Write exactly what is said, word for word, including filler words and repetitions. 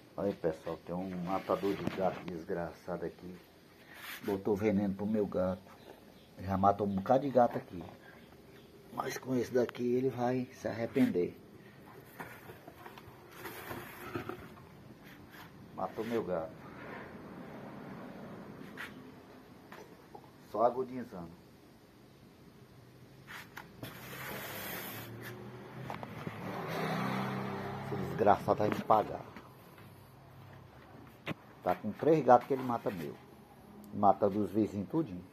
Aí pessoal, tem um matador de gato desgraçado aqui. Botou veneno pro meu gato. Já matou um bocado de gato aqui. Mas com esse daqui ele vai se arrepender. Matou meu gato. Só agudizando. Esse desgraçado vai me pagar. Tá com três gatos que ele mata meu. Mata dos vizinhos tudinho.